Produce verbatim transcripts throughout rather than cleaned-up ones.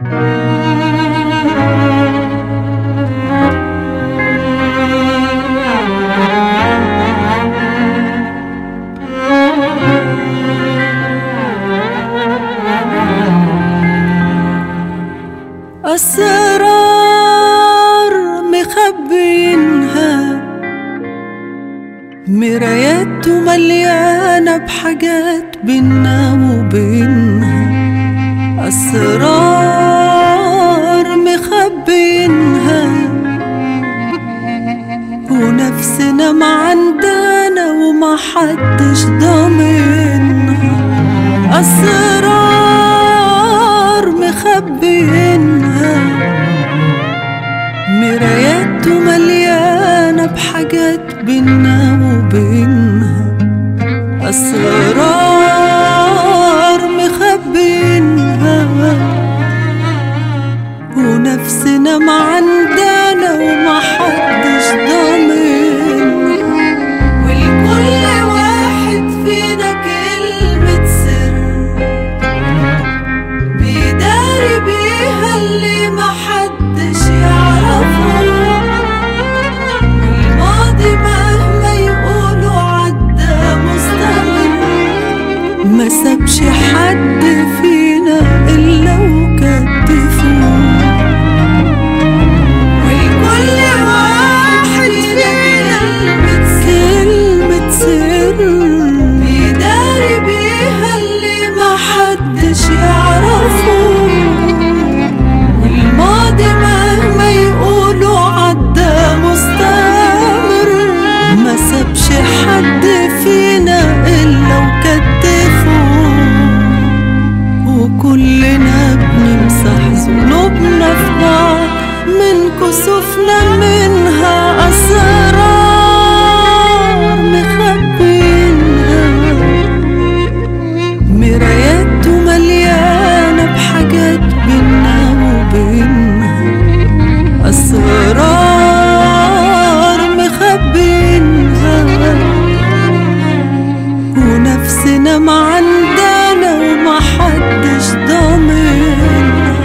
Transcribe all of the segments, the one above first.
أسرار مخبينها، مرايات مليانة بحاجات بينا وبينها. أسرار مخبينها ونفسنا ما عندنا وما حدش ضامنها. أسرار مخبينها، مرايات مليانة بحاجات بينا وبينها. أسرار مخبينها ونفسنا ما عندنا وما حدش ضامنها. ولكل واحد فينا كلمة سر بيداري بيها اللي ما حدش يعرفه. الماضي مهما يقولوا عدى مستمر، ما سابش حد فينا إلا وكتفوه. ولكل واحد فينا كلمة سر بيداري بيها اللي ما حدش يعرفه. والماضي مهما يقولوا عدى مستمر، ما سابش حد فينا إلا وكتفوه. وكلنا بنمسح ذنوبنا في بعض من كسوفنا منها. أسرار مخبينها، مرايات مليانة بحاجات بينا وبينها. أسرار مخبينها ونفسنا ما عندنا وما حدش ضامنها.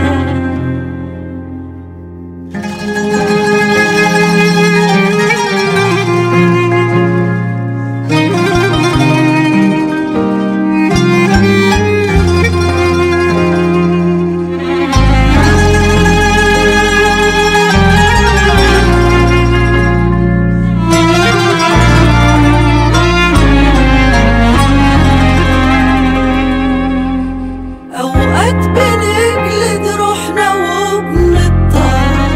أوقات بنجلد روحنا وبنضطر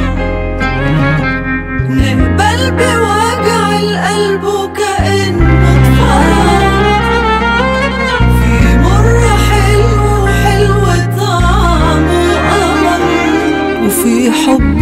نقبل بوجع القلب وكأنه اتفرج. في مر حلو وحلو طعمه قمر، وفي حب